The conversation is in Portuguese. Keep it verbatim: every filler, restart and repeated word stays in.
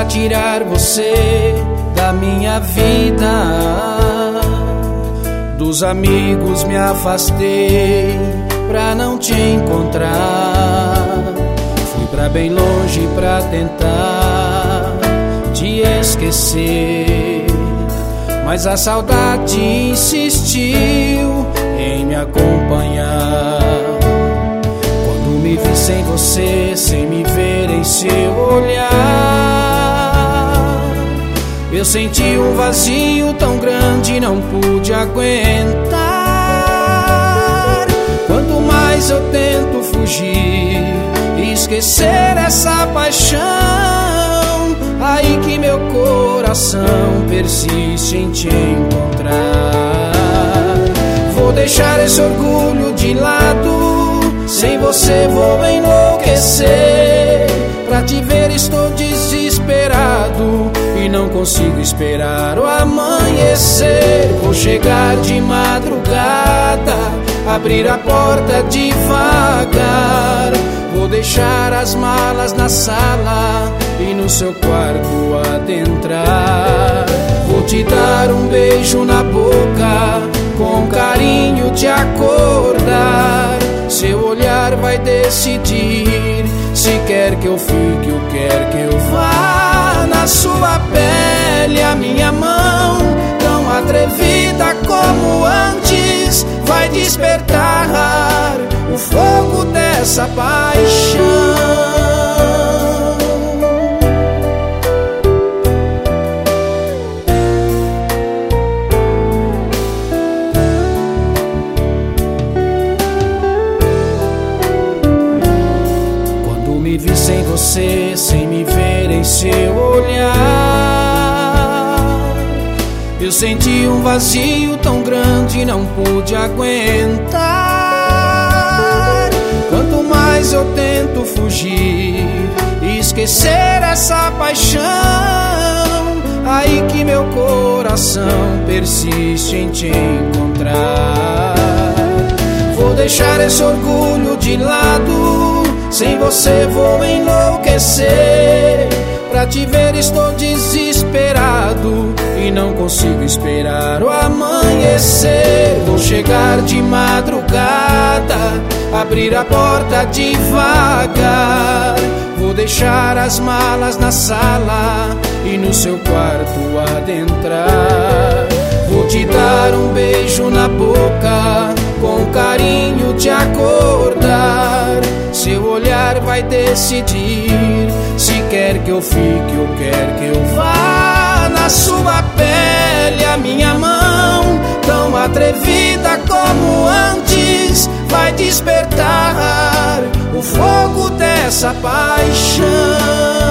tirar você da minha vida. Dos amigos me afastei pra não te encontrar. Fui pra bem longe pra tentar te esquecer, mas a saudade insistiu em me acompanhar. Quando me vi sem você, sem me ver em seu olhar, eu senti um vazio tão grande, não pude aguentar. Quanto mais eu tento fugir e esquecer essa paixão, aí que meu coração persiste em te encontrar. Vou deixar esse orgulho de lado, sem você vou enlouquecer. Pra te ver estou desesperado e não consigo esperar o amanhecer. Vou chegar de madrugada, abrir a porta devagar. Vou deixar as malas na sala e no seu quarto adentrar. Vou te dar um beijo na boca, com carinho te acordar. Seu olhar vai decidir se quer que eu fique ou quer que eu vá. Na sua pele a minha mão, tão atrevida como antes, vai despertar o fogo dessa paixão. Me vi sem você, sem me ver em seu olhar, eu senti um vazio tão grande, não pude aguentar. Quanto mais eu tento fugir e esquecer essa paixão, aí que meu coração persiste em te encontrar. Vou deixar esse orgulho de lado, sem você vou enlouquecer. Pra te ver estou desesperado e não consigo esperar o amanhecer. Vou chegar de madrugada, abrir a porta devagar. Vou deixar as malas na sala e no seu quarto adentrar. Vou te dar um beijo na boca, com carinho te acordar. Seu olhar vai decidir se quer que eu fique ou quer que eu vá. Na sua pele a minha mão, tão atrevida como antes, vai despertar o fogo dessa paixão.